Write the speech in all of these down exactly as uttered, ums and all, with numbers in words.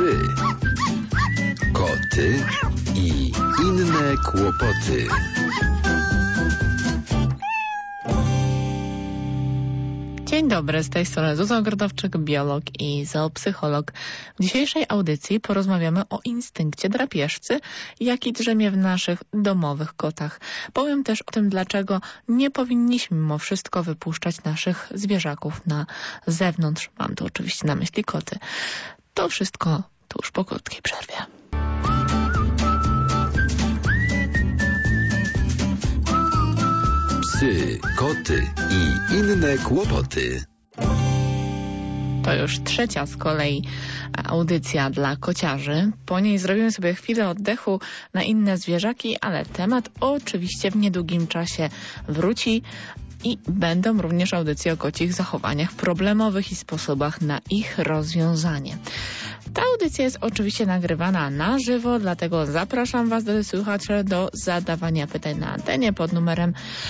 Psy, koty i inne kłopoty. Dzień dobry, z tej strony Zuzanna Grodowczyk, biolog i zoopsycholog. W dzisiejszej audycji porozmawiamy o instynkcie drapieżcy, jaki drzemie w naszych domowych kotach. Powiem też o tym, dlaczego nie powinniśmy mimo wszystko wypuszczać naszych zwierzaków na zewnątrz. Mam tu oczywiście na myśli koty. To wszystko tuż po krótkiej przerwie. Psy, koty i inne kłopoty. To już trzecia z kolei audycja dla kociarzy. Po niej zrobimy sobie chwilę oddechu na inne zwierzaki, ale temat oczywiście w niedługim czasie wróci i będą również audycje o kocich zachowaniach problemowych i sposobach na ich rozwiązanie. Ta audycja jest oczywiście nagrywana na żywo, dlatego zapraszam Was, do słuchaczy, do zadawania pytań na antenie pod numerem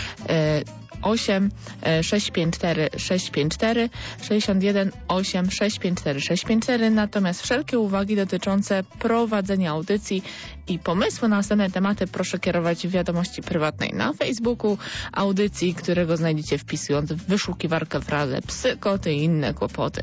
osiem sześć pięć cztery sześć pięć cztery sześćdziesiąt jeden osiem sześć pięć cztery sześć pięć cztery. Natomiast wszelkie uwagi dotyczące prowadzenia audycji i pomysły na następne tematy proszę kierować w wiadomości prywatnej na Facebooku audycji, którego znajdziecie wpisując w wyszukiwarkę frazę psy, koty i inne kłopoty.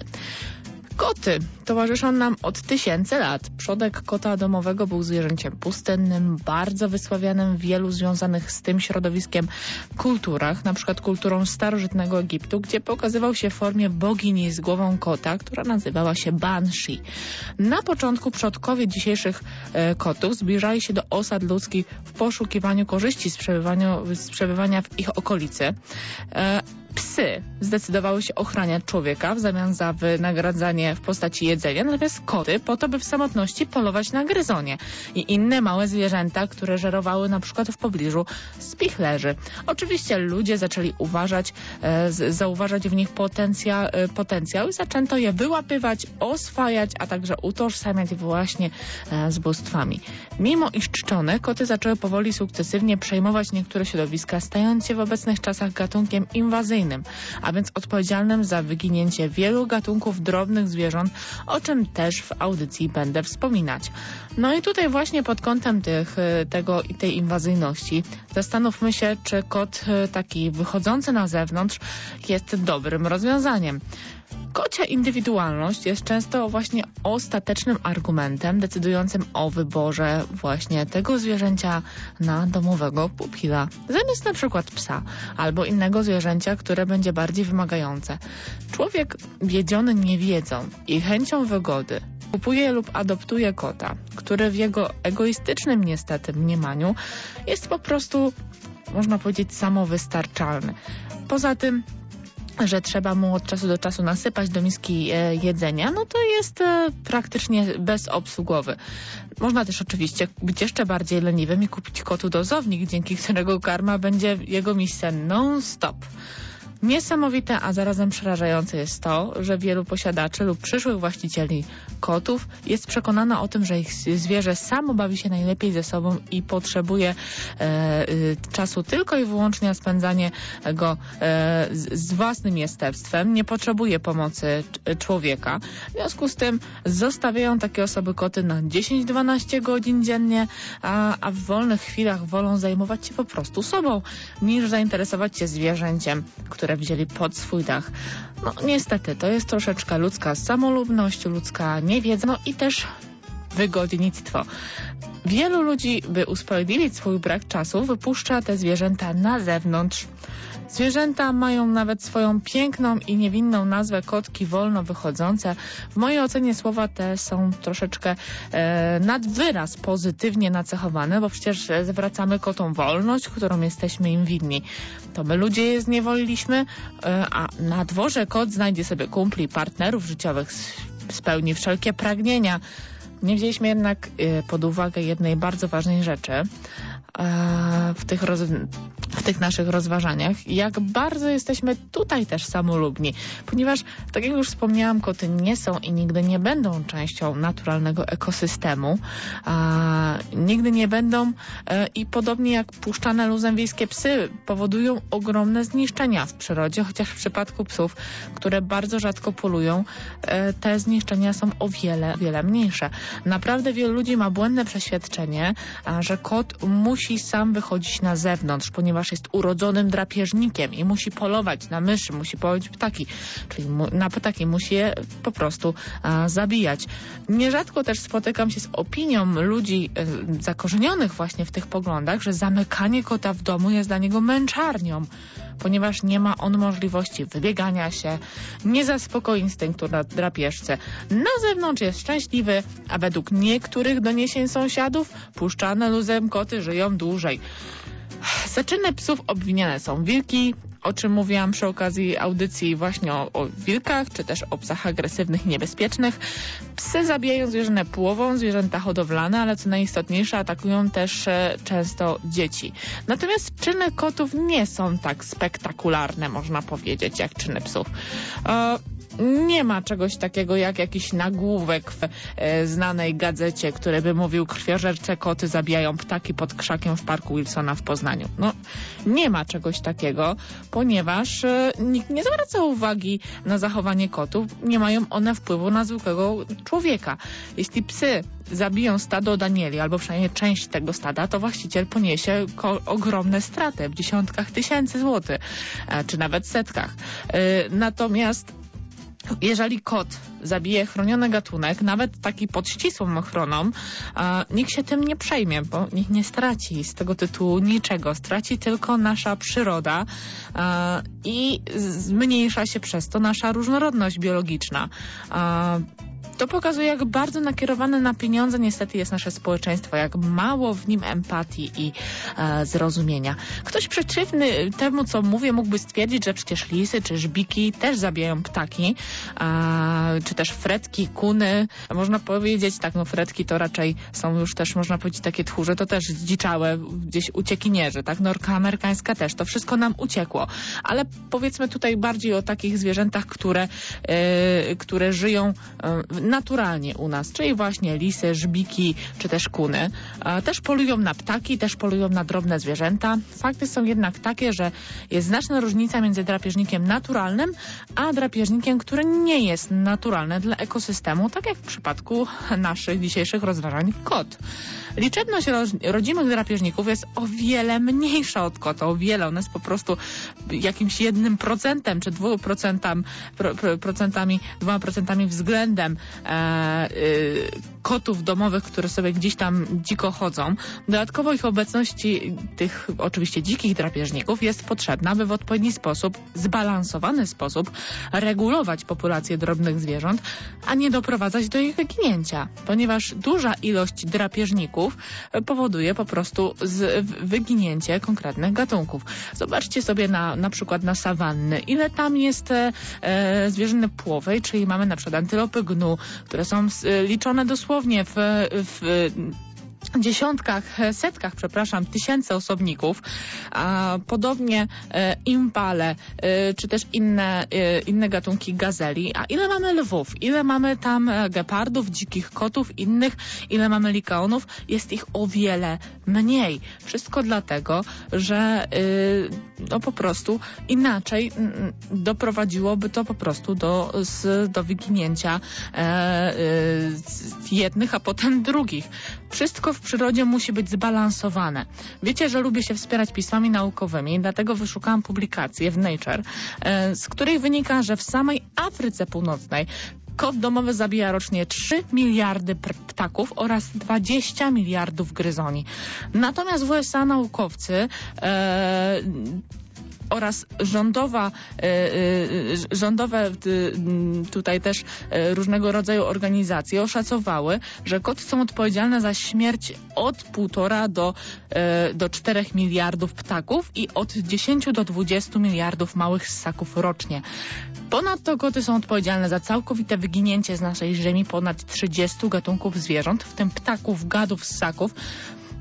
Koty towarzyszą nam od tysięcy lat. Przodek kota domowego był zwierzęciem pustynnym, bardzo wysławianym w wielu związanych z tym środowiskiem kulturach, na przykład kulturą starożytnego Egiptu, gdzie pokazywał się w formie bogini z głową kota, która nazywała się Banshee. Na początku przodkowie dzisiejszych e, kotów zbliżali się do osad ludzkich w poszukiwaniu korzyści z, z przebywania w ich okolicy. E, Psy zdecydowały się ochraniać człowieka w zamian za wynagradzanie w postaci jedzenia, natomiast koty po to, by w samotności polować na gryzonie i inne małe zwierzęta, które żerowały na przykład w pobliżu spichlerzy. Oczywiście ludzie zaczęli uważać, e, z, zauważać w nich potencjał, e, potencjał i zaczęto je wyłapywać, oswajać, a także utożsamiać właśnie e, z bóstwami. Mimo iż czczone, koty zaczęły powoli sukcesywnie przejmować niektóre środowiska, stając się w obecnych czasach gatunkiem inwazyjnym, a więc odpowiedzialnym za wyginięcie wielu gatunków drobnych zwierząt, o czym też w audycji będę wspominać. No i tutaj właśnie pod kątem tych, tego i tej inwazyjności zastanówmy się, czy kot taki wychodzący na zewnątrz jest dobrym rozwiązaniem. Kocia indywidualność jest często właśnie ostatecznym argumentem decydującym o wyborze właśnie tego zwierzęcia na domowego pupila, zamiast na przykład psa albo innego zwierzęcia, które będzie bardziej wymagające. Człowiek wiedziony niewiedzą i chęcią wygody kupuje lub adoptuje kota, który w jego egoistycznym niestety mniemaniu jest po prostu, można powiedzieć, samowystarczalny. Poza tym, że trzeba mu od czasu do czasu nasypać do miski e, jedzenia, no to jest e, praktycznie bezobsługowy. Można też oczywiście być jeszcze bardziej leniwym i kupić kotu dozownik, dzięki którego karma będzie w jego misce non-stop. Niesamowite, a zarazem przerażające jest to, że wielu posiadaczy lub przyszłych właścicieli kotów jest przekonana o tym, że ich zwierzę samo bawi się najlepiej ze sobą i potrzebuje e, y, czasu tylko i wyłącznie na spędzanie go e, z, z własnym jestestwem, nie potrzebuje pomocy c- człowieka. W związku z tym zostawiają takie osoby koty na dziesięć do dwunastu godzin dziennie, a, a w wolnych chwilach wolą zajmować się po prostu sobą, niż zainteresować się zwierzęciem, które wzięli pod swój dach. No niestety, to jest troszeczkę ludzka samolubność, ludzka niewiedza, no i też wygodnictwo. Wielu ludzi, by usprawiedliwić swój brak czasu, wypuszcza te zwierzęta na zewnątrz. Zwierzęta mają nawet swoją piękną i niewinną nazwę kotki wolno wychodzące. W mojej ocenie słowa te są troszeczkę e, nad wyraz pozytywnie nacechowane, bo przecież zwracamy kotom wolność, którą jesteśmy im winni. To my ludzie je zniewoliliśmy, e, a na dworze kot znajdzie sobie kumpli, partnerów życiowych, spełni wszelkie pragnienia. Nie wzięliśmy jednak y, pod uwagę jednej bardzo ważnej rzeczy. E, w, tych roz... w w tych naszych rozważaniach, jak bardzo jesteśmy tutaj też samolubni, ponieważ, tak jak już wspomniałam, koty nie są i nigdy nie będą częścią naturalnego ekosystemu, a nigdy nie będą e, i podobnie jak puszczane luzem wiejskie psy powodują ogromne zniszczenia w przyrodzie, chociaż w przypadku psów, które bardzo rzadko polują, e, te zniszczenia są o wiele, wiele mniejsze. Naprawdę wielu ludzi ma błędne przeświadczenie, a, że kot musi sam wychodzić na zewnątrz, ponieważ jest urodzonym drapieżnikiem i musi polować na myszy, musi polować ptaki, czyli mu, na ptaki musi je po prostu a, zabijać. Nierzadko też spotykam się z opinią ludzi e, zakorzenionych właśnie w tych poglądach, że zamykanie kota w domu jest dla niego męczarnią, ponieważ nie ma on możliwości wybiegania się, nie zaspokoi instynktu na drapieżce. Na zewnątrz jest szczęśliwy, a według niektórych doniesień sąsiadów puszczane luzem koty żyją dłużej. Za czyny psów obwiniane są wilki, o czym mówiłam przy okazji audycji właśnie o, o wilkach, czy też o psach agresywnych i niebezpiecznych. Psy zabijają zwierzynę płową, zwierzęta hodowlane, ale co najistotniejsze, atakują też e, często dzieci. Natomiast czyny kotów nie są tak spektakularne, można powiedzieć, jak czyny psów. E, Nie ma czegoś takiego jak jakiś nagłówek w e, znanej gazecie, który by mówił: krwiożercze koty zabijają ptaki pod krzakiem w parku Wilsona w Poznaniu. No, nie ma czegoś takiego, ponieważ e, nikt nie zwraca uwagi na zachowanie kotów. Nie mają one wpływu na zwykłego człowieka. Jeśli psy zabiją stado danieli, albo przynajmniej część tego stada, to właściciel poniesie ogromne straty w dziesiątkach tysięcy złotych, e, czy nawet setkach. E, natomiast jeżeli kot zabije chroniony gatunek, nawet taki pod ścisłą ochroną, a, nikt się tym nie przejmie, bo nikt nie straci z tego tytułu niczego. Straci tylko nasza przyroda a, i zmniejsza się przez to nasza różnorodność biologiczna. A, To pokazuje, jak bardzo nakierowane na pieniądze niestety jest nasze społeczeństwo, jak mało w nim empatii i e, zrozumienia. Ktoś przeciwny temu, co mówię, mógłby stwierdzić, że przecież lisy czy żbiki też zabijają ptaki, e, czy też fretki, kuny. Można powiedzieć, tak, no fretki to raczej są już też, można powiedzieć, takie tchórze, to też zdziczałe gdzieś uciekinierzy, tak? Norka amerykańska też, to wszystko nam uciekło. Ale powiedzmy tutaj bardziej o takich zwierzętach, które, e, które żyją e, naturalnie u nas, czyli właśnie lisy, żbiki, czy też kuny. E, też polują na ptaki, też polują na drobne zwierzęta. Fakty są jednak takie, że jest znaczna różnica między drapieżnikiem naturalnym, a drapieżnikiem, który nie jest naturalny dla ekosystemu, tak jak w przypadku naszych dzisiejszych rozważań kot. Liczebność rodzimych drapieżników jest o wiele mniejsza od kota, o wiele. Ona jest po prostu jakimś jednym procentem, czy dwoma procentami, pro, pro, procentami, dwoma procentami względem e, y, kotów domowych, które sobie gdzieś tam dziko chodzą. Dodatkowo ich obecności, tych oczywiście dzikich drapieżników, jest potrzebna, aby w odpowiedni sposób, zbalansowany sposób regulować populację drobnych zwierząt, a nie doprowadzać do ich wyginięcia, ponieważ duża ilość drapieżników powoduje po prostu z, wyginięcie konkretnych gatunków. Zobaczcie sobie na, na przykład na sawanny, ile tam jest e, zwierzyny płowej, czyli mamy na przykład antylopy gnu, które są e, liczone dosłownie w, w dziesiątkach, setkach, przepraszam, tysięcy osobników, a podobnie e, impale, e, czy też inne, e, inne gatunki gazeli. A ile mamy lwów? Ile mamy tam gepardów, dzikich kotów, innych? Ile mamy likaonów? Jest ich o wiele mniej. Wszystko dlatego, że e, no po prostu inaczej m, doprowadziłoby to po prostu do, z, do wyginięcia e, e, jednych, a potem drugich. Wszystko w przyrodzie musi być zbalansowane. Wiecie, że lubię się wspierać pismami naukowymi, dlatego wyszukałam publikację w Nature, z której wynika, że w samej Afryce Północnej kot domowy zabija rocznie trzy miliardy ptaków oraz dwadzieścia miliardów gryzoni. Natomiast w U S A naukowcy e, oraz rządowa, e, e, rządowe e, tutaj też e, różnego rodzaju organizacje oszacowały, że koty są odpowiedzialne za śmierć od półtora do, e, do czterech miliardów ptaków i od dziesięciu do dwudziestu miliardów małych ssaków rocznie. Ponadto koty są odpowiedzialne za całkowite wyginięcie z naszej ziemi ponad trzydziestu gatunków zwierząt, w tym ptaków, gadów, ssaków.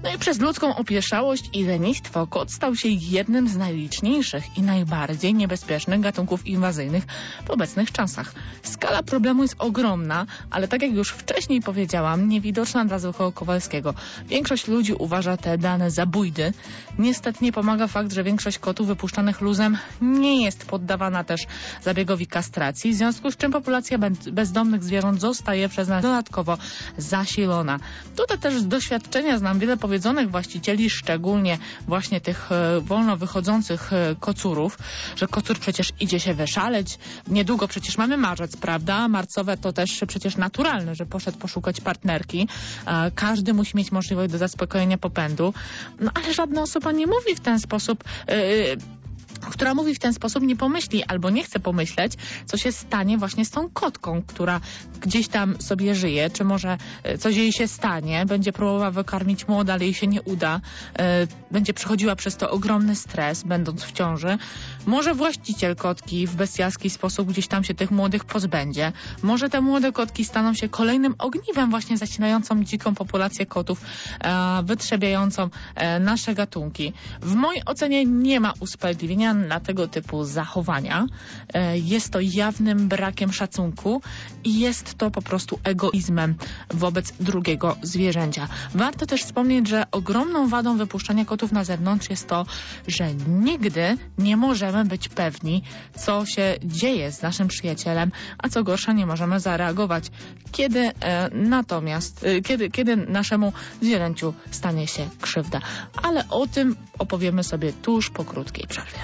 No i przez ludzką opieszałość i lenistwo kot stał się jednym z najliczniejszych i najbardziej niebezpiecznych gatunków inwazyjnych w obecnych czasach. Skala problemu jest ogromna, ale tak jak już wcześniej powiedziałam, niewidoczna dla zwykłego Kowalskiego. Większość ludzi uważa te dane za bójdy. Niestety nie pomaga fakt, że większość kotów wypuszczanych luzem nie jest poddawana też zabiegowi kastracji, w związku z czym populacja bezdomnych zwierząt zostaje przez nas dodatkowo zasilona. Tutaj też z doświadczenia znam wiele powiedzonych właścicieli, szczególnie właśnie tych e, wolno wychodzących e, kocurów, że kocur przecież idzie się wyszaleć. Niedługo przecież mamy marzec, prawda? Marcowe to też przecież naturalne, że poszedł poszukać partnerki. E, każdy musi mieć możliwość do zaspokojenia popędu. No ale żadna osoba nie mówi w ten sposób... E, która mówi w ten sposób, nie pomyśli albo nie chce pomyśleć, co się stanie właśnie z tą kotką, która gdzieś tam sobie żyje, czy może coś jej się stanie, będzie próbowała wykarmić młoda, ale jej się nie uda, e, będzie przechodziła przez to ogromny stres, będąc w ciąży. Może właściciel kotki w bestialski sposób gdzieś tam się tych młodych pozbędzie. Może te młode kotki staną się kolejnym ogniwem właśnie zacinającą dziką populację kotów, e, wytrzebiającą e, nasze gatunki. W mojej ocenie nie ma usprawiedliwienia na tego typu zachowania. Jest to jawnym brakiem szacunku i jest to po prostu egoizmem wobec drugiego zwierzęcia. Warto też wspomnieć, że ogromną wadą wypuszczania kotów na zewnątrz jest to, że nigdy nie możemy być pewni, co się dzieje z naszym przyjacielem, a co gorsza nie możemy zareagować, kiedy e, natomiast, e, kiedy, kiedy naszemu zwierzęciu stanie się krzywda. Ale o tym opowiemy sobie tuż po krótkiej przerwie.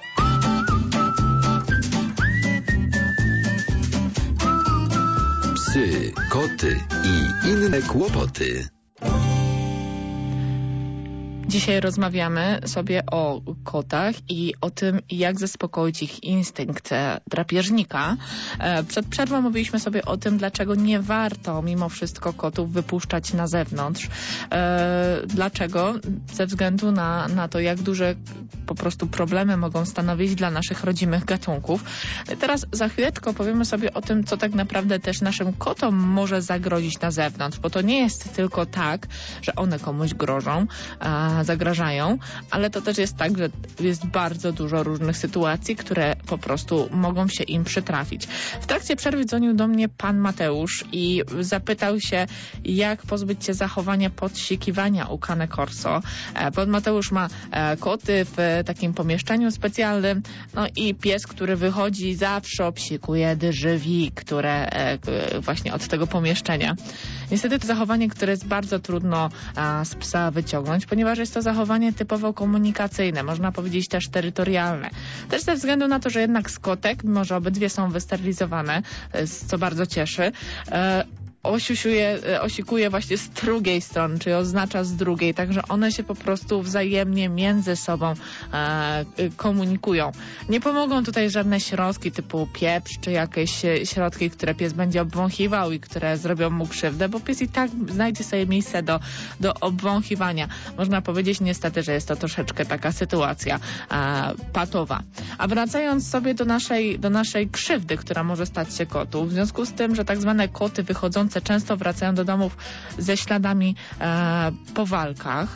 Psy, koty i inne kłopoty. Dzisiaj rozmawiamy sobie o kotach i o tym, jak zaspokoić ich instynkt drapieżnika. Przed przerwą mówiliśmy sobie o tym, dlaczego nie warto mimo wszystko kotów wypuszczać na zewnątrz. Dlaczego? Ze względu na, na to, jak duże po prostu problemy mogą stanowić dla naszych rodzimych gatunków. Teraz za chwileczkę opowiemy sobie o tym, co tak naprawdę też naszym kotom może zagrozić na zewnątrz, bo to nie jest tylko tak, że one komuś grożą, zagrażają, ale to też jest tak, że jest bardzo dużo różnych sytuacji, które po prostu mogą się im przytrafić. W trakcie przerwy dzwonił do mnie pan Mateusz i zapytał się, jak pozbyć się zachowania podsikiwania u Cane Corso. Pan Mateusz ma koty w takim pomieszczeniu specjalnym, no i pies, który wychodzi, zawsze obsikuje drzwi, które właśnie od tego pomieszczenia. Niestety to zachowanie, które jest bardzo trudno z psa wyciągnąć, ponieważ jest to zachowanie typowo komunikacyjne, można powiedzieć też terytorialne. Też ze względu na to, że jednak z kotek, mimo że obydwie są wysterylizowane, co bardzo cieszy, osiusiuje, osikuje właśnie z drugiej strony, czyli oznacza z drugiej, także one się po prostu wzajemnie między sobą e, komunikują. Nie pomogą tutaj żadne środki typu pieprz, czy jakieś środki, które pies będzie obwąchiwał i które zrobią mu krzywdę, bo pies i tak znajdzie sobie miejsce do, do obwąchiwania. Można powiedzieć niestety, że jest to troszeczkę taka sytuacja e, patowa. A wracając sobie do naszej, do naszej krzywdy, która może stać się kotu, w związku z tym, że tak zwane koty wychodzące często wracają do domów ze śladami e, po walkach.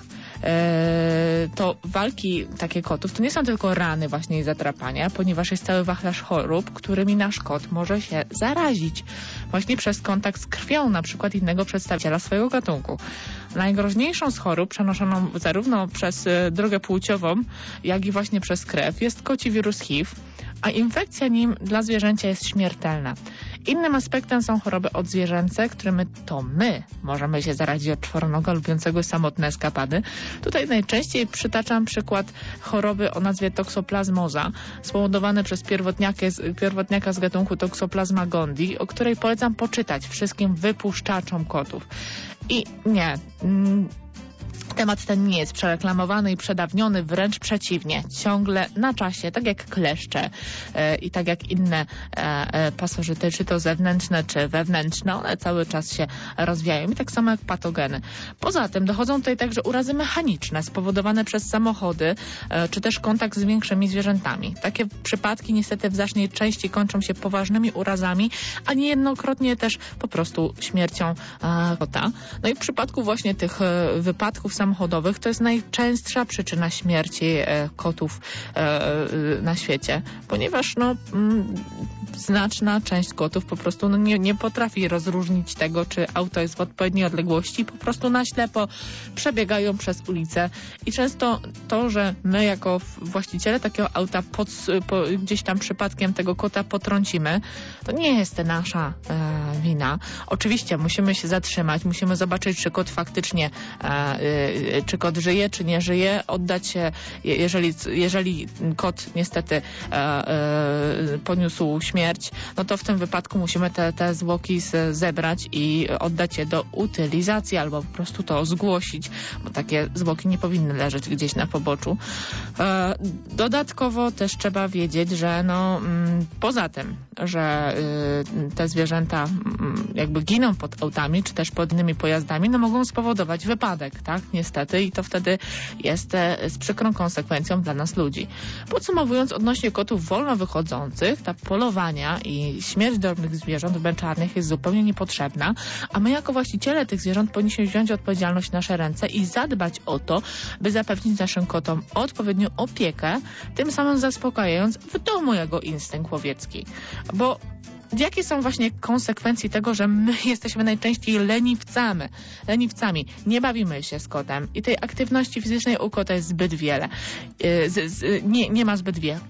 E, to walki takie kotów to nie są tylko rany właśnie i zatrapania, ponieważ jest cały wachlarz chorób, którymi nasz kot może się zarazić właśnie przez kontakt z krwią na przykład innego przedstawiciela swojego gatunku. Najgroźniejszą z chorób przenoszoną zarówno przez e, drogę płciową, jak i właśnie przez krew jest koci wirus H I V, a infekcja nim dla zwierzęcia jest śmiertelna. Innym aspektem są choroby odzwierzęce, którymi to my możemy się zarazić od czworonoga lubiącego samotne eskapady. Tutaj najczęściej przytaczam przykład choroby o nazwie toksoplazmoza, spowodowane przez pierwotniaka z, pierwotniaka z gatunku Toxoplasma gondii, o której polecam poczytać wszystkim wypuszczaczom kotów. I nie... Mm, Temat ten nie jest przereklamowany i przedawniony, wręcz przeciwnie. Ciągle na czasie, tak jak kleszcze e, i tak jak inne e, e, pasożyty, czy to zewnętrzne, czy wewnętrzne, one cały czas się rozwijają i tak samo jak patogeny. Poza tym dochodzą tutaj także urazy mechaniczne spowodowane przez samochody, e, czy też kontakt z większymi zwierzętami. Takie przypadki niestety w znacznej części kończą się poważnymi urazami, a niejednokrotnie też po prostu śmiercią e, kota. No i w przypadku właśnie tych e, wypadków samochodowych samochodowych to jest najczęstsza przyczyna śmierci e, kotów e, na świecie, ponieważ no, m, znaczna część kotów po prostu no, nie, nie potrafi rozróżnić tego, czy auto jest w odpowiedniej odległości, po prostu na ślepo przebiegają przez ulicę i często to, że my jako właściciele takiego auta pod, po, gdzieś tam przypadkiem tego kota potrącimy, to nie jest nasza e, wina. Oczywiście musimy się zatrzymać, musimy zobaczyć, czy kot faktycznie e, e, czy kot żyje, czy nie żyje, oddać się, jeżeli, jeżeli kot niestety e, e, poniósł śmierć, no to w tym wypadku musimy te, te zwłoki z, zebrać i oddać je do utylizacji albo po prostu to zgłosić, bo takie zwłoki nie powinny leżeć gdzieś na poboczu. E, dodatkowo też trzeba wiedzieć, że no m, poza tym, że y, te zwierzęta m, jakby giną pod autami, czy też pod innymi pojazdami, no mogą spowodować wypadek, tak? Niestety i to wtedy jest e, z przykrą konsekwencją dla nas ludzi. Podsumowując, odnośnie kotów wolno wychodzących, ta polowania i śmierć drobnych zwierząt męczarnych jest zupełnie niepotrzebna, a my jako właściciele tych zwierząt powinniśmy wziąć odpowiedzialność w nasze ręce i zadbać o to, by zapewnić naszym kotom odpowiednią opiekę, tym samym zaspokajając w domu jego instynkt łowiecki. Bo jakie są właśnie konsekwencje tego, że my jesteśmy najczęściej leniwcami? Leniwcami. Nie bawimy się z kotem i tej aktywności fizycznej u kota jest zbyt wiele. Z, z, nie, nie ma zbyt wiele.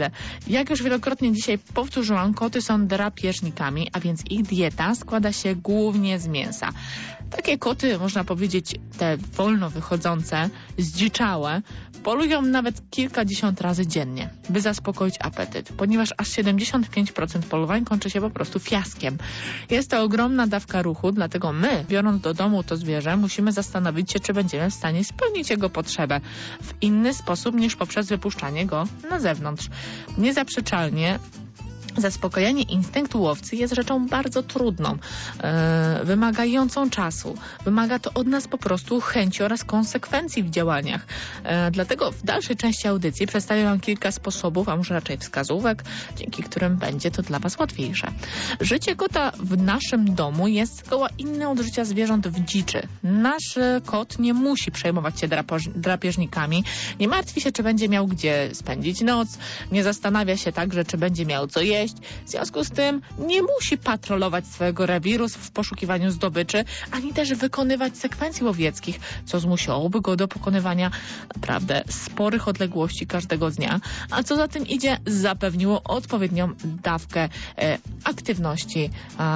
Jak już wielokrotnie dzisiaj powtórzyłam, koty są drapieżnikami, a więc ich dieta składa się głównie z mięsa. Takie koty, można powiedzieć, te wolno wychodzące, zdziczałe, polują nawet kilkadziesiąt razy dziennie, by zaspokoić apetyt, ponieważ aż siedemdziesiąt pięć procent polowań kończy się po prostu fiaskiem. Jest to ogromna dawka ruchu, dlatego my, biorąc do domu to zwierzę, musimy zastanowić się, czy będziemy w stanie spełnić jego potrzebę w inny sposób niż poprzez wypuszczanie go na zewnątrz. Niezaprzeczalnie zaspokojenie instynktu łowcy jest rzeczą bardzo trudną, e, wymagającą czasu. Wymaga to od nas po prostu chęci oraz konsekwencji w działaniach. E, dlatego w dalszej części audycji przedstawię Wam kilka sposobów, a może raczej wskazówek, dzięki którym będzie to dla Was łatwiejsze. Życie kota w naszym domu jest zgoła inne od życia zwierząt w dziczy. Nasz kot nie musi przejmować się drapo- drapieżnikami, nie martwi się, czy będzie miał gdzie spędzić noc, nie zastanawia się także, czy będzie miał co jeść. W związku z tym nie musi patrolować swojego rewiru w poszukiwaniu zdobyczy, ani też wykonywać sekwencji łowieckich, co zmusiłoby go do pokonywania naprawdę sporych odległości każdego dnia, a co za tym idzie, zapewniło odpowiednią dawkę e, aktywności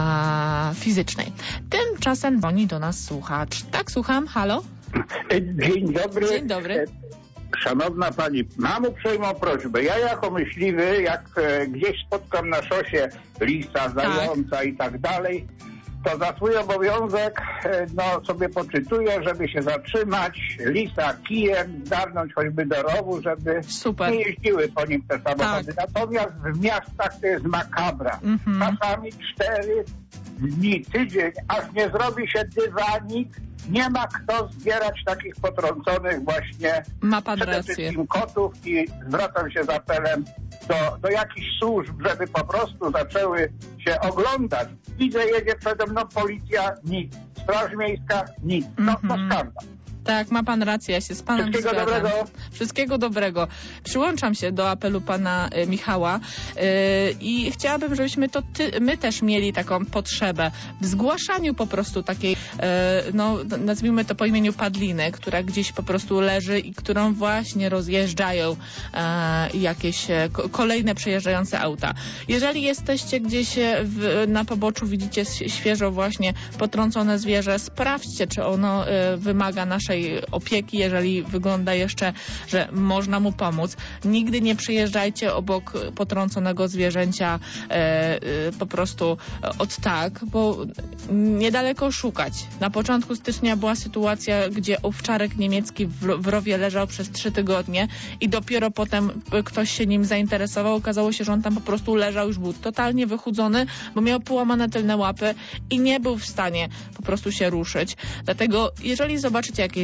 e, fizycznej. Tymczasem dzwoni do nas słuchacz. Tak, słucham, halo? Dzień dobry. Dzień dobry. Szanowna Pani, mam uprzejmą prośbę. Ja jako myśliwy, jak e, gdzieś spotkam na szosie lisa, zająca tak. i tak dalej, to za swój obowiązek e, no, sobie poczytuję, żeby się zatrzymać, lisa kijem, zgarnąć choćby do rowu, żeby Super. nie jeździły po nim te samochody. Tak. Natomiast w miastach to jest makabra. Mhm. Czasami cztery dni, tydzień, aż nie zrobi się dywanik, nie ma kto zbierać takich potrąconych właśnie ma pan przede rację. wszystkim kotów i zwracam się z apelem do, do jakichś służb, żeby po prostu zaczęły się oglądać. Widzę, jedzie przede mną policja, nic. Straż miejska, nic. No to Mhm. skandal. Tak, ma pan rację, ja się z panem Wszystkiego zgadzam. dobrego. Wszystkiego dobrego. Przyłączam się do apelu pana y, Michała y, i chciałabym, żebyśmy to ty, my też mieli taką potrzebę w zgłaszaniu po prostu takiej, y, no nazwijmy to po imieniu padliny, która gdzieś po prostu leży i którą właśnie rozjeżdżają y, jakieś y, kolejne przejeżdżające auta. Jeżeli jesteście gdzieś w, na poboczu, widzicie świeżo właśnie potrącone zwierzę, sprawdźcie, czy ono y, wymaga naszej opieki, jeżeli wygląda jeszcze, że można mu pomóc. Nigdy nie przyjeżdżajcie obok potrąconego zwierzęcia e, e, po prostu od tak, bo niedaleko szukać. Na początku stycznia była sytuacja, gdzie owczarek niemiecki w, w rowie leżał przez trzy tygodnie i dopiero potem ktoś się nim zainteresował. Okazało się, że on tam po prostu leżał, już był totalnie wychudzony, bo miał połamane tylne łapy i nie był w stanie po prostu się ruszyć. Dlatego jeżeli zobaczycie jakieś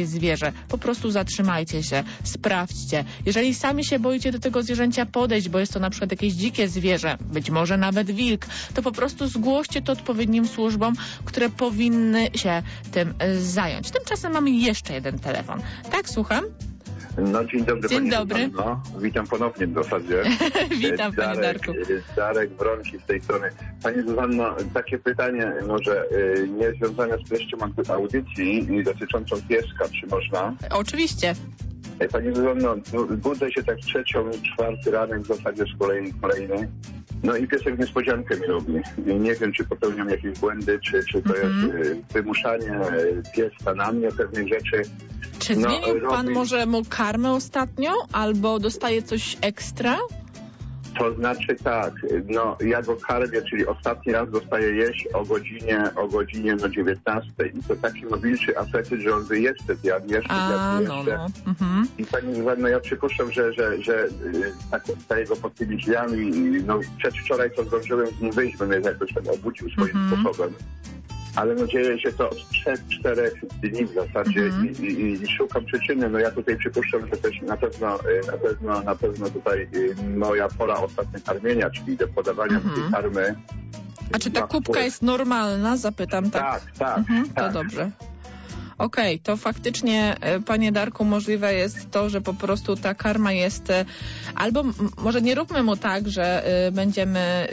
jakieś zwierzę, po prostu zatrzymajcie się, sprawdźcie. Jeżeli sami się boicie do tego zwierzęcia podejść, bo jest to na przykład jakieś dzikie zwierzę, być może nawet wilk, to po prostu zgłoście to odpowiednim służbom, które powinny się tym zająć. Tymczasem mamy jeszcze jeden telefon. Tak, słucham? No, dzień dobry. Dzień Pani dobry. Zuzanno. Witam ponownie w zasadzie. Witam, Darek, panie Darku. Darek Wronki z tej strony. Pani Zuzanno, takie pytanie może y, nie związane z treścią audycji dotyczącą pieska, czy można? Oczywiście. Pani Zuzanno, budzę się tak trzecią, czwarty ranek w zasadzie z kolei kolejny. No i piesek niespodziankę mi robi. Nie wiem, czy popełniam jakieś błędy, czy, czy to mm-hmm. jest y, wymuszanie y, pieska na mnie pewnych rzeczy. Czy no, zmienił pan robi... może mu karmę ostatnio? Albo dostaje coś ekstra? To znaczy tak, no ja go karmię, czyli ostatni raz dostaję jeść o godzinie, o godzinie no dziewiętnastej. I to taki mobilczy apetyt, że on by jeszcze zjadł, jeszcze A, zjadł, no, jeszcze. no. Mhm. I pani Zuzanno, ja przypuszczam, że, że, że tak staję go pod tymi drzwiami. No przedwczoraj to zdążyłem z nim wyjść, bo mnie jakoś tam obudził swoim Mhm. sposobem. Ale no dzieje się to od trzech, czterech dni w zasadzie mhm. i, i, i szukam przyczyny. No ja tutaj przypuszczam, że też na pewno, na pewno, na pewno tutaj moja pora ostatnia karmienia, czyli do podawania Mhm. tej karmy. A czy ta ma kubka wpływ. jest normalna? Zapytam tak. Tak, tak, Mhm, tak. To dobrze. Okej, okay, to faktycznie, panie Darku, możliwe jest to, że po prostu ta karma jest, albo m- może nie róbmy mu tak, że y, będziemy,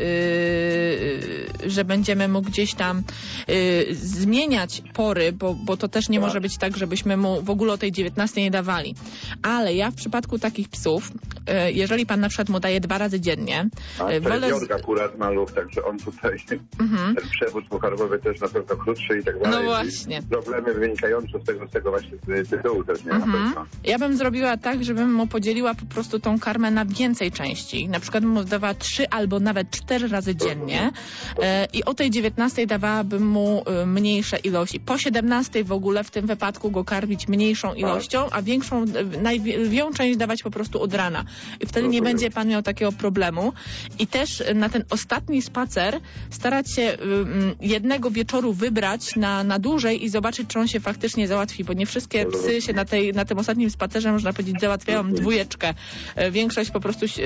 y, że będziemy mu gdzieś tam y, zmieniać pory, bo, bo to też nie tak. może być tak, żebyśmy mu w ogóle o tej dziewiętnastej nie dawali. Ale ja w przypadku takich psów, y, jeżeli pan na przykład mu daje dwa razy dziennie, A y, wolę... Jorg akurat maluch, także on tutaj, Mhm. ten przewód pokarmowy też na pewno krótszy i tak dalej. No właśnie. I problemy wynikają z tego, z tego właśnie tytułu też nie Mhm. na pewno. Ja bym zrobiła tak, żebym mu podzieliła po prostu tą karmę na więcej części. Na przykład bym mu dawała trzy albo nawet cztery razy dziennie e, i o tej dziewiętnastej dawałabym mu e, mniejsze ilości. Po siedemnastej w ogóle w tym wypadku go karmić mniejszą ilością, a większą, e, największą część dawać po prostu od rana. I wtedy nie będzie pan miał takiego problemu. I też na ten ostatni spacer starać się um, jednego wieczoru wybrać na, na dłużej i zobaczyć, czy on się faktycznie załatwi, bo nie wszystkie psy się na, tej, na tym ostatnim spacerze, można powiedzieć, załatwiają dwójeczkę. E, większość po prostu e,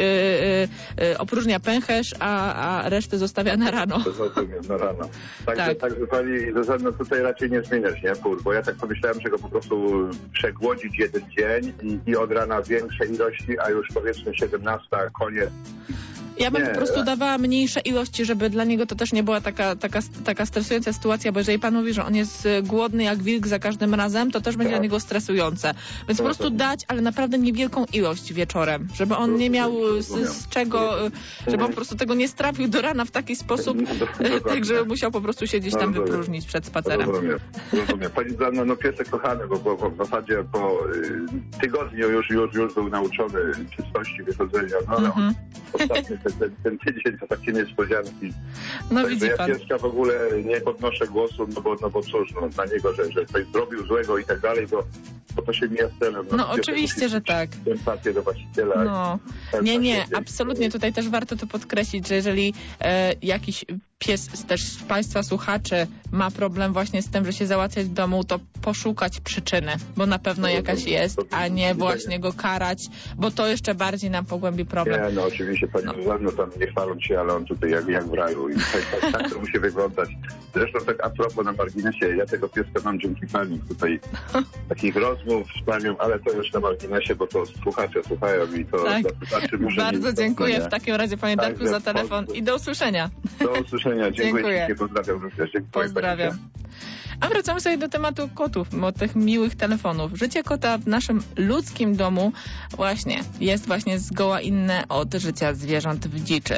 e, opróżnia pęcherz, a, a resztę zostawia na rano. Rozumiem, na rano. Także, Tak. także pani Zuzanno, tutaj raczej nie zmieniać, nie? Pór, bo ja tak pomyślałem, że go po prostu przegłodzić jeden dzień i, i od rana większe ilości, a już powiedzmy siedemnasta, koniec. Ja bym Nie, po prostu ja- dawała mniejsze ilości, żeby dla niego to też nie była taka, taka, taka stresująca sytuacja, bo jeżeli pan mówi, że on jest y, głodny jak wilk za każdym razem, to też będzie Tak. dla niego stresujące. Więc po No, prostu to- dać, ale naprawdę niewielką ilość wieczorem, żeby on nie miał z, z czego, y, żeby on po prostu tego nie strawił do rana w taki sposób, Dokładnie. tak żeby musiał po prostu się gdzieś tam Rozumiem. wypróżnić przed spacerem. Rozumiem, rozumiem. Pani Zuzanno, no piesek kochany, bo, bo, bo w zasadzie po y, tygodniu już, już, już był nauczony czystości, wychodzenia, no ale Mhm. on ostatni ten, ten, ten tydzień to takie niespodzianki. No Także widzi ja pan. pieska w ogóle nie podnoszę głosu, no bo, no bo cóż, no, na niego, że, że coś zrobił złego i tak dalej, bo, bo to się mija z celem. No piesek oczywiście, musi że mieć tak. Empatię do właściciela. No, Tak, nie, tak nie, jest. absolutnie. Tutaj też warto to podkreślić, że jeżeli e, jakiś pies też z Państwa słuchaczy ma problem właśnie z tym, że się załatwiać w domu, to poszukać przyczyny, bo na pewno jakaś jest, a nie właśnie go karać, bo to jeszcze bardziej nam pogłębi problem. Nie, no oczywiście pani Zuzanno, tam nie chwalą się, ale on tutaj jak, jak w raju i tak, tak, tak to musi wyglądać. Zresztą tak a propos na marginesie, ja tego pieska mam dzięki pani tutaj takich rozmów z panią, ale to już na marginesie, bo to słuchacze słuchają i to Tak. znaczy muszę Bardzo mieć dziękuję w znaczenie. takim razie, panie Darku, Także za telefon i do usłyszenia. Do usłyszenia. Dziękuję. Dziękuję. Dziękuję. Pozdrawiam również. Dziękuję. Pozdrawiam. A wracamy sobie do tematu kotów, o tych miłych telefonów. Życie kota w naszym ludzkim domu właśnie jest właśnie zgoła inne od życia zwierząt w dziczy.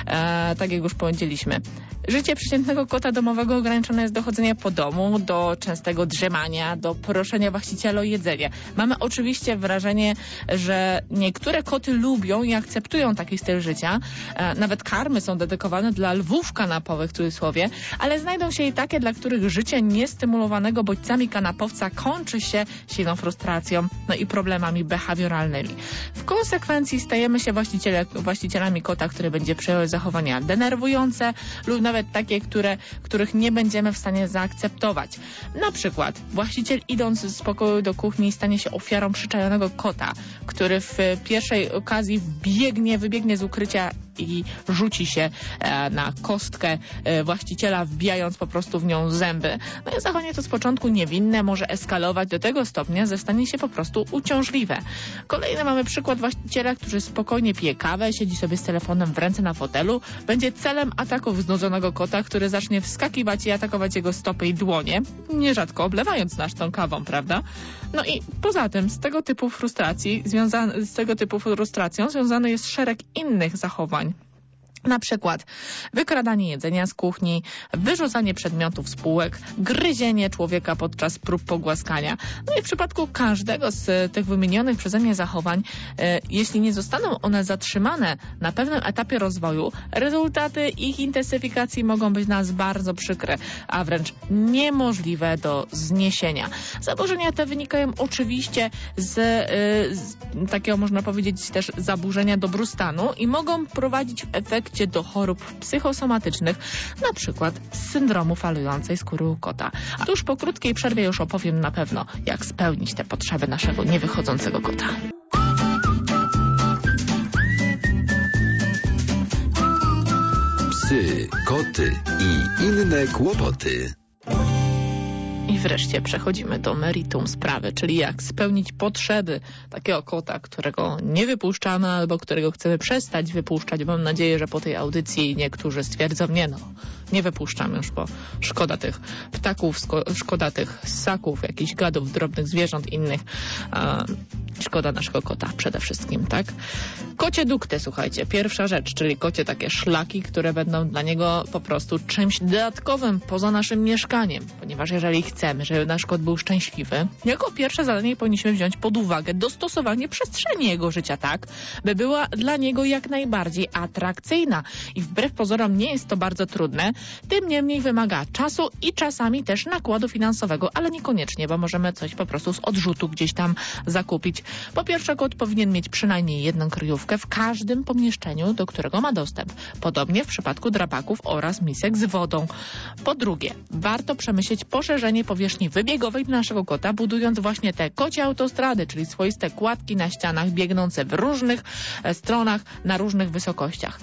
E, tak jak już powiedzieliśmy. Życie przeciętnego kota domowego ograniczone jest do chodzenia po domu, do częstego drzemania, do proszenia właściciela o jedzenie. Mamy oczywiście wrażenie, że niektóre koty lubią i akceptują taki styl życia. E, nawet karmy są dedykowane dla lwów kanapowych w cudzysłowie, ale znajdą się i takie, dla których życie niestymulowanego bodźcami kanapowca kończy się silną frustracją, no i problemami behawioralnymi. W konsekwencji stajemy się właściciele, właścicielami kota, który będzie przejął zachowania denerwujące lub nawet nawet takie, które, których nie będziemy w stanie zaakceptować. Na przykład właściciel, idąc z pokoju do kuchni, stanie się ofiarą przyczajonego kota, który w pierwszej okazji wbiegnie, wybiegnie z ukrycia i rzuci się e, na kostkę e, właściciela, wbijając po prostu w nią zęby. No i zachowanie to z początku niewinne może eskalować do tego stopnia, że stanie się po prostu uciążliwe. Kolejny mamy przykład właściciela, który spokojnie pije kawę, siedzi sobie z telefonem w ręce na fotelu, będzie celem ataków znudzonego kota, który zacznie wskakiwać i atakować jego stopy i dłonie, nierzadko oblewając nas tą kawą, prawda? No i poza tym z tego typu frustracji, związa- z tego typu frustracją związany jest szereg innych zachowań. Na przykład wykradanie jedzenia z kuchni, wyrzucanie przedmiotów z półek, gryzienie człowieka podczas prób pogłaskania. No i w przypadku każdego z tych wymienionych przeze mnie zachowań, e, jeśli nie zostaną one zatrzymane na pewnym etapie rozwoju, rezultaty ich intensyfikacji mogą być dla nas bardzo przykre, a wręcz niemożliwe do zniesienia. Zaburzenia te wynikają oczywiście z, e, z takiego, można powiedzieć, też zaburzenia dobrostanu i mogą prowadzić w efekcie do chorób psychosomatycznych, na przykład z syndromu falującej skóry u kota. A tuż po krótkiej przerwie już opowiem na pewno, jak spełnić te potrzeby naszego niewychodzącego kota. Psy, koty i inne kłopoty. I wreszcie przechodzimy do meritum sprawy, czyli jak spełnić potrzeby takiego kota, którego nie wypuszczamy albo którego chcemy przestać wypuszczać. Mam nadzieję, że po tej audycji niektórzy stwierdzą, nie no, nie wypuszczam już, bo szkoda tych ptaków, szkoda tych ssaków, jakichś gadów, drobnych zwierząt innych. A szkoda naszego kota przede wszystkim, tak? Kocie dukty, słuchajcie, pierwsza rzecz, czyli kocie takie szlaki, które będą dla niego po prostu czymś dodatkowym poza naszym mieszkaniem, ponieważ jeżeli chcemy, żeby nasz kot był szczęśliwy, jako pierwsze zadanie powinniśmy wziąć pod uwagę dostosowanie przestrzeni jego życia tak, by była dla niego jak najbardziej atrakcyjna. I wbrew pozorom nie jest to bardzo trudne, tym niemniej wymaga czasu i czasami też nakładu finansowego, ale niekoniecznie, bo możemy coś po prostu z odrzutu gdzieś tam zakupić. Po pierwsze, kot powinien mieć przynajmniej jedną kryjówkę w każdym pomieszczeniu, do którego ma dostęp. Podobnie w przypadku drapaków oraz misek z wodą. Po drugie, warto przemyśleć poszerzenie powierzchni wybiegowej dla naszego kota, budując właśnie te kocie autostrady, czyli swoiste kładki na ścianach biegnące w różnych stronach, na różnych wysokościach.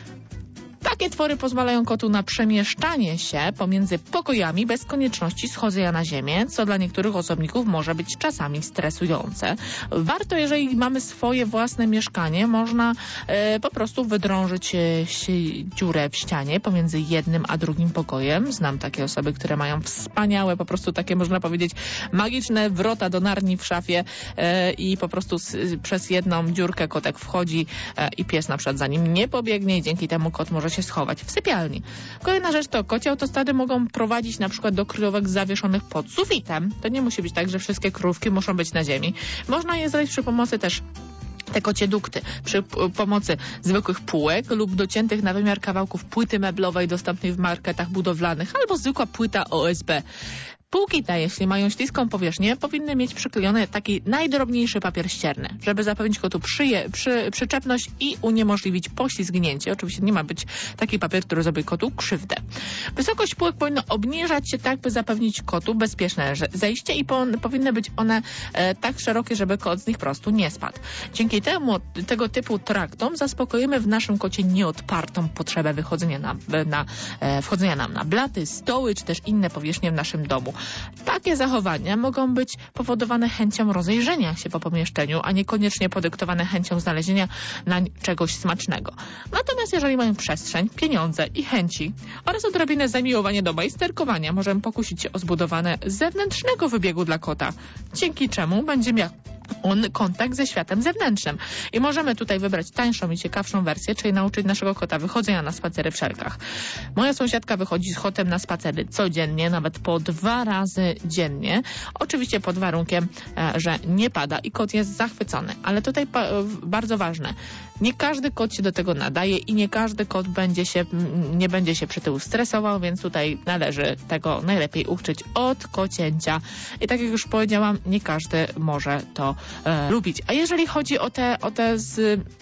Takie twory pozwalają kotu na przemieszczanie się pomiędzy pokojami bez konieczności schodzenia na ziemię, co dla niektórych osobników może być czasami stresujące. Warto, jeżeli mamy swoje własne mieszkanie, można e, po prostu wydrążyć e, dziurę w ścianie pomiędzy jednym a drugim pokojem. Znam takie osoby, które mają wspaniałe, po prostu takie, można powiedzieć, magiczne wrota do Narni w szafie e, i po prostu z, przez jedną dziurkę kotek wchodzi e, i pies na przykład za nim nie pobiegnie i dzięki temu kot może się schować w sypialni. Kolejna rzecz to kocie autostrady mogą prowadzić na przykład do kryjówek zawieszonych pod sufitem. To nie musi być tak, że wszystkie kryjówki muszą być na ziemi. Można je zrobić przy pomocy też te kocie dukty, przy p- pomocy zwykłych półek lub dociętych na wymiar kawałków płyty meblowej dostępnej w marketach budowlanych albo zwykła płyta O S B. Półki te, jeśli mają śliską powierzchnię, powinny mieć przyklejony taki najdrobniejszy papier ścierny, żeby zapewnić kotu przyje, przy, przyczepność i uniemożliwić poślizgnięcie. Oczywiście nie ma być taki papier, który zrobi kotu krzywdę. Wysokość półek powinna obniżać się tak, by zapewnić kotu bezpieczne zejście i po, powinny być one e, tak szerokie, żeby kot z nich po prostu nie spadł. Dzięki temu tego typu traktom zaspokoimy w naszym kocie nieodpartą potrzebę wychodzenia na, na, e, wchodzenia nam na blaty, stoły czy też inne powierzchnie w naszym domu. Takie zachowania mogą być powodowane chęcią rozejrzenia się po pomieszczeniu, a niekoniecznie podyktowane chęcią znalezienia na czegoś smacznego. Natomiast jeżeli mają przestrzeń, pieniądze i chęci oraz odrobinę zamiłowania do majsterkowania, możemy pokusić się o zbudowane zewnętrznego wybiegu dla kota, dzięki czemu będzie miał on kontakt ze światem zewnętrznym. I możemy tutaj wybrać tańszą i ciekawszą wersję, czyli nauczyć naszego kota wychodzenia na spacery w szerkach. Moja sąsiadka wychodzi z kotem na spacery codziennie, nawet po dwa razy dziennie. Oczywiście pod warunkiem, że nie pada i kot jest zachwycony. Ale tutaj bardzo ważne, nie każdy kot się do tego nadaje i nie każdy kot będzie się, nie będzie się przy tyłu stresował, więc tutaj należy tego najlepiej uczyć od kocięcia. I tak jak już powiedziałam, nie każdy może to e, lubić. A jeżeli chodzi o te, o te z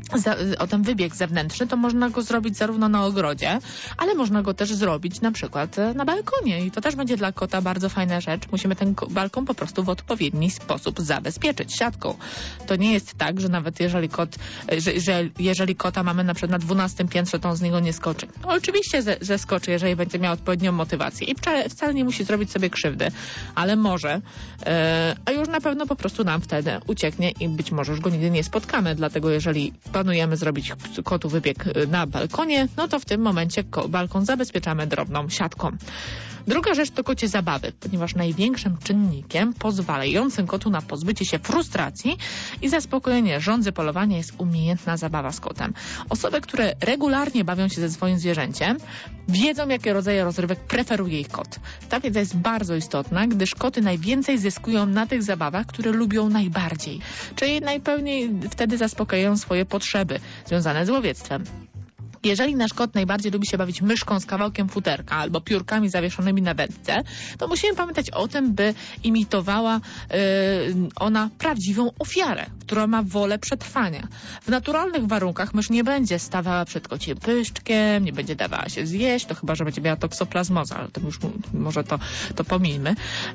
Za, o ten wybieg zewnętrzny, to można go zrobić zarówno na ogrodzie, ale można go też zrobić na przykład na balkonie i to też będzie dla kota bardzo fajna rzecz. Musimy ten balkon po prostu w odpowiedni sposób zabezpieczyć siatką. To nie jest tak, że nawet jeżeli kot, że, że jeżeli kota mamy na przykład na dwunastym piętrze, to on z niego nie skoczy. No, oczywiście, że, że skoczy, jeżeli będzie miał odpowiednią motywację i wcale, wcale nie musi zrobić sobie krzywdy, ale może, yy, a już na pewno po prostu nam wtedy ucieknie i być może już go nigdy nie spotkamy, dlatego jeżeli planujemy zrobić kotu wybieg na balkonie, no to w tym momencie balkon zabezpieczamy drobną siatką. Druga rzecz to kocie zabawy, ponieważ największym czynnikiem pozwalającym kotu na pozbycie się frustracji i zaspokojenie żądzy polowania jest umiejętna zabawa z kotem. Osoby, które regularnie bawią się ze swoim zwierzęciem, wiedzą, jakie rodzaje rozrywek preferuje ich kot. Ta wiedza jest bardzo istotna, gdyż koty najwięcej zyskują na tych zabawach, które lubią najbardziej, czyli najpełniej wtedy zaspokajają swoje potrzeby związane z łowiectwem. Jeżeli nasz kot najbardziej lubi się bawić myszką z kawałkiem futerka albo piórkami zawieszonymi na wędce, to musimy pamiętać o tym, by imitowała yy, ona prawdziwą ofiarę, która ma wolę przetrwania. W naturalnych warunkach mysz nie będzie stawała przed kociem pyszczkiem, nie będzie dawała się zjeść, to chyba, że będzie miała toksoplazmozę, ale to już może to, to pomijmy.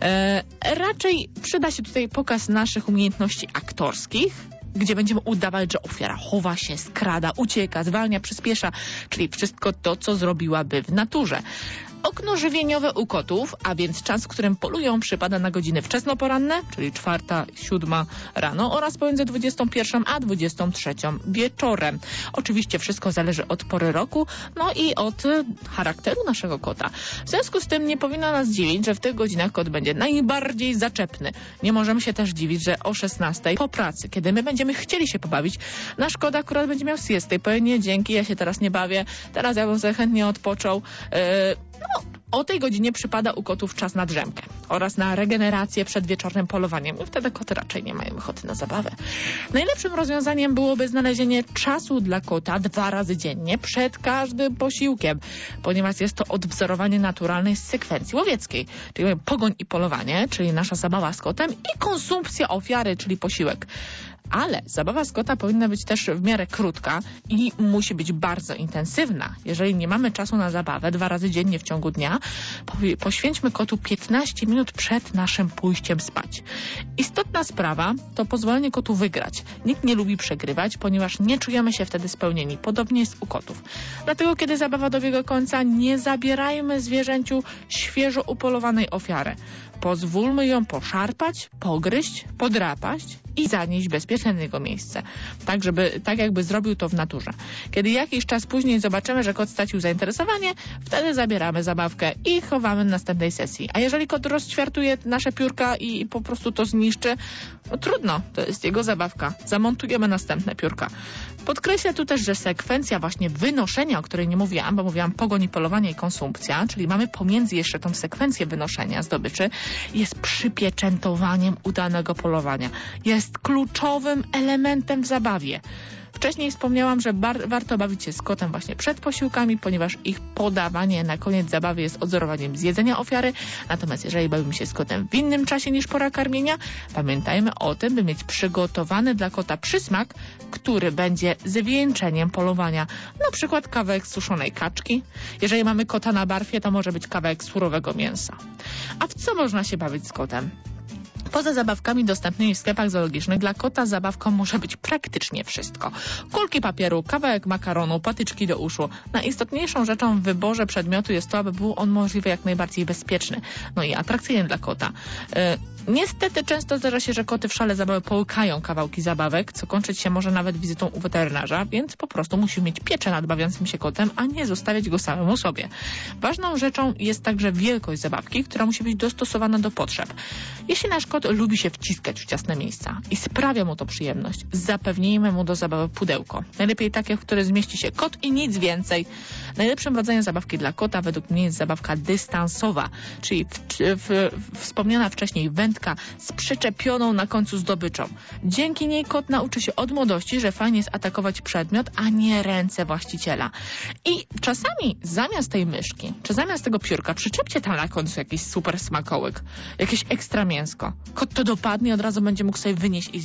Yy, raczej przyda się tutaj pokaz naszych umiejętności aktorskich, gdzie będziemy udawać, że ofiara chowa się, skrada, ucieka, zwalnia, przyspiesza, czyli wszystko to, co zrobiłaby w naturze. Okno żywieniowe u kotów, a więc czas, w którym polują, przypada na godziny wczesnoporanne, czyli czwarta, siódma rano oraz pomiędzy dwudziestą pierwszą a dwudziestą trzecią wieczorem. Oczywiście wszystko zależy od pory roku, no i od y, charakteru naszego kota. W związku z tym nie powinno nas dziwić, że w tych godzinach kot będzie najbardziej zaczepny. Nie możemy się też dziwić, że o szesnastej po pracy, kiedy my będziemy chcieli się pobawić, nasz kot akurat będzie miał siestę i powie: nie, dzięki, ja się teraz nie bawię, teraz ja bym sobie chętnie odpoczął. Yy, No, o tej godzinie przypada u kotów czas na drzemkę oraz na regenerację przed wieczornym polowaniem. I wtedy koty raczej nie mają ochoty na zabawę. Najlepszym rozwiązaniem byłoby znalezienie czasu dla kota dwa razy dziennie przed każdym posiłkiem, ponieważ jest to odwzorowanie naturalnej sekwencji łowieckiej, czyli pogoń i polowanie, czyli nasza zabawa z kotem, i konsumpcja ofiary, czyli posiłek. Ale zabawa z kota powinna być też w miarę krótka i musi być bardzo intensywna. Jeżeli nie mamy czasu na zabawę dwa razy dziennie w ciągu dnia, poświęćmy kotu piętnaście minut przed naszym pójściem spać. Istotna sprawa to pozwolenie kotu wygrać. Nikt nie lubi przegrywać, ponieważ nie czujemy się wtedy spełnieni. Podobnie jest u kotów. Dlatego, kiedy zabawa dobiega końca, nie zabierajmy zwierzęciu świeżo upolowanej ofiary. Pozwólmy ją poszarpać, pogryźć, podrapać i zanieść bezpiecznie na jego miejsce. Tak, żeby, tak jakby zrobił to w naturze. Kiedy jakiś czas później zobaczymy, że kot stracił zainteresowanie, wtedy zabieramy zabawkę i chowamy na następnej sesji. A jeżeli kot rozćwiartuje nasze piórka i, i po prostu to zniszczy, no trudno, to jest jego zabawka. Zamontujemy następne piórka. Podkreślę tu też, że sekwencja właśnie wynoszenia, o której nie mówiłam, bo mówiłam pogoń i polowanie i konsumpcja, czyli mamy pomiędzy jeszcze tą sekwencję wynoszenia zdobyczy, jest przypieczętowaniem udanego polowania. Jest kluczowym elementem w zabawie. Wcześniej wspomniałam, że bar- warto bawić się z kotem właśnie przed posiłkami, ponieważ ich podawanie na koniec zabawy jest odzorowaniem zjedzenia ofiary. Natomiast jeżeli bawimy się z kotem w innym czasie niż pora karmienia, pamiętajmy o tym, by mieć przygotowany dla kota przysmak, który będzie zwieńczeniem polowania. Na przykład kawałek suszonej kaczki. Jeżeli mamy kota na barfie, to może być kawałek surowego mięsa. A w co można się bawić z kotem? Poza zabawkami dostępnymi w sklepach zoologicznych, dla kota zabawką może być praktycznie wszystko. Kulki papieru, kawałek makaronu, patyczki do uszu. Najistotniejszą rzeczą w wyborze przedmiotu jest to, aby był on możliwie jak najbardziej bezpieczny. No i atrakcyjny dla kota. Yy, niestety często zdarza się, że koty w szale zabawy połykają kawałki zabawek, co kończyć się może nawet wizytą u weterynarza, więc po prostu musimy mieć pieczę nad bawiącym się kotem, a nie zostawiać go samemu sobie. Ważną rzeczą jest także wielkość zabawki, która musi być dostosowana do potrzeb. Jeśli nasz kot lubi się wciskać w ciasne miejsca i sprawia mu to przyjemność, zapewnijmy mu do zabawy pudełko. Najlepiej takie, w które zmieści się kot i nic więcej. Najlepszym rodzajem zabawki dla kota według mnie jest zabawka dystansowa, czyli w, w, w, wspomniana wcześniej wędka z przyczepioną na końcu zdobyczą. Dzięki niej kot nauczy się od młodości, że fajnie jest atakować przedmiot, a nie ręce właściciela. I czasami zamiast tej myszki, czy zamiast tego piórka, przyczepcie tam na końcu jakiś super smakołyk, jakieś ekstra mięsko. Kot to dopadnie i od razu będzie mógł sobie wynieść i zjeść.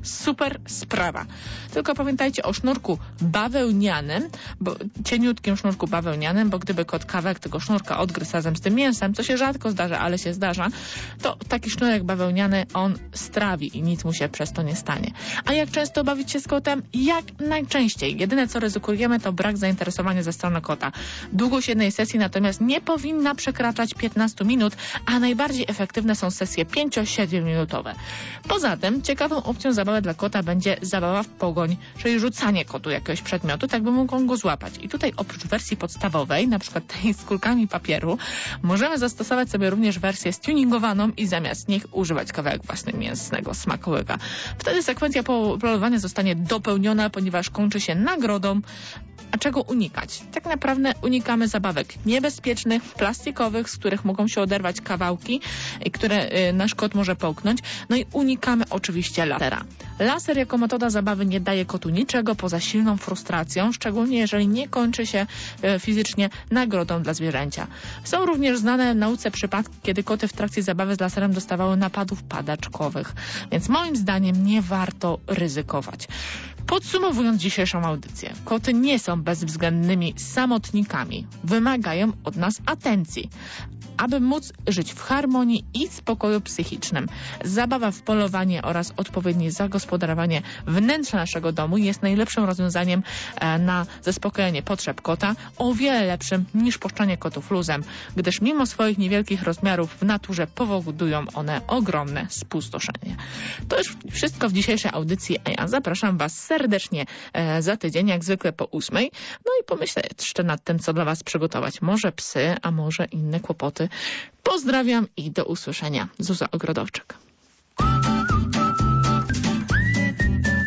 super sprawa. Tylko pamiętajcie o sznurku bawełnianym, bo cieniutkim sznurku bawełnianym, bo gdyby kot kawałek tego sznurka odgryzł razem z tym mięsem, co się rzadko zdarza, ale się zdarza, to taki sznurek bawełniany on strawi i nic mu się przez to nie stanie. A jak często bawić się z kotem? Jak najczęściej. Jedyne co ryzykujemy to brak zainteresowania ze strony kota. Długość jednej sesji natomiast nie powinna przekraczać piętnastu minut, a najbardziej efektywne są sesje pięcio-siedmiominutowe. Poza tym ciekawą opcją zabawy dla kota będzie zabawa w pogoń, czyli rzucanie kotu jakiegoś przedmiotu, tak by mógł on go złapać. I tutaj oprócz wersji podstawowej, na przykład tej z kulkami papieru, możemy zastosować sobie również wersję stuningowaną i zamiast nich używać kawałek własnego mięsnego smakołyka. Wtedy sekwencja polowania zostanie dopełniona, ponieważ kończy się nagrodą. A czego unikać? Tak naprawdę unikamy zabawek niebezpiecznych, plastikowych, z których mogą się oderwać kawałki, które y, nasz kot może połknąć. No i unikamy oczywiście lasera. Laser jako metoda zabawy nie daje kotu niczego poza silną frustracją, szczególnie jeżeli nie kończy się y, fizycznie nagrodą dla zwierzęcia. Są również znane w nauce przypadki, kiedy koty w trakcie zabawy z laserem dostawały napadów padaczkowych. Więc moim zdaniem nie warto ryzykować. Podsumowując dzisiejszą audycję, koty nie są bezwzględnymi samotnikami. Wymagają od nas atencji, aby móc żyć w harmonii i spokoju psychicznym. Zabawa w polowanie oraz odpowiednie zagospodarowanie wnętrza naszego domu jest najlepszym rozwiązaniem na zaspokojenie potrzeb kota, o wiele lepszym niż puszczanie kotów luzem, gdyż mimo swoich niewielkich rozmiarów w naturze powodują one ogromne spustoszenie. To już wszystko w dzisiejszej audycji, a ja zapraszam Was serdecznie za tydzień, jak zwykle po ósmej. No i pomyślę jeszcze nad tym, co dla Was przygotować. Może psy, a może inne kłopoty. Pozdrawiam i do usłyszenia. Zuza Ogrodowczyk.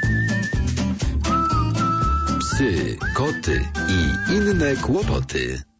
Psy, koty i inne kłopoty.